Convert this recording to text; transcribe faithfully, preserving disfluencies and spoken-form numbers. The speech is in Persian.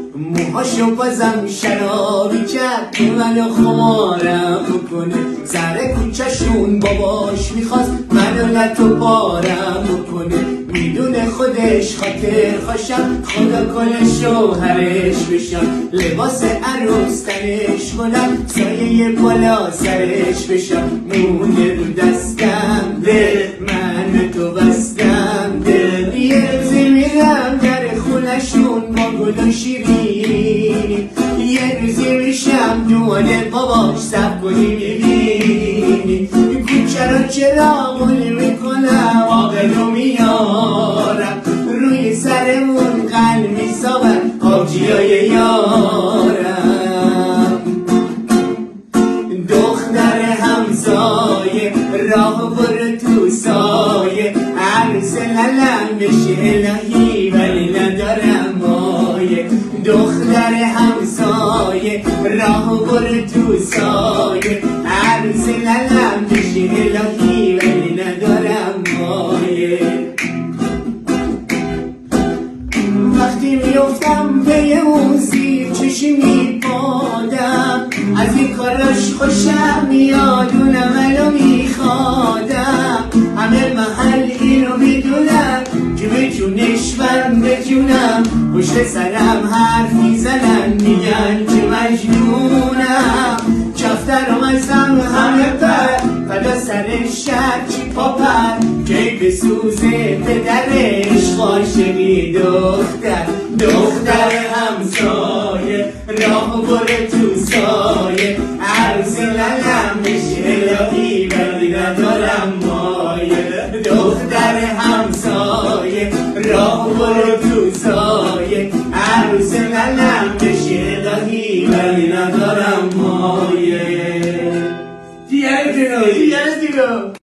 موهاشو بازم شرابی کرد که منو خمارم بکنه. سر کوچه‌شون باباش میخواست منو لطو بارم بکنه. میدونه خودش خاطر خوشم، خدا کنه شوهرش بشم. لباس عروس تنش کنم، سایه بالا سرش بشم. مونده رو دستم دل، من به تو بستم دل. یه روزی میرم در خونشون با گل و شیرینی. یه روزی میشم دوانه باباش سب کنی میبینی. کوچه رو چراغونی میکنم، آقلو میارم. روی سرمون قلب میسابن آبجیای یارم. دختر همسایه راه برو تو سایه. عروس للم بشه الهی ولی ندارم مایه. دختر همسایه راه برو تو سایه. عروس للم بشه الهی ولی ندارم مایه. وقتی میفتم به اون زیر چشی میبادم، از این کاراش خوشم میاد اونم الو میخوادم. همه محل اینو میدونم که به جونش من به جونم. پشت سرم حرف میزنن میگن که مجنونم. چفترم ازم همه پر فدا سر شرچی پاپر. که بسوزه پدرش عاشقی دختر. دختر همسایه راه بره تو سایه. عروس للم بشه الهی ولی ندارم مایه. دختر همسایه راه بره تو سایه. عروس للم بشه الهی ولی ندارم مایه. دیگه دیگه دیگه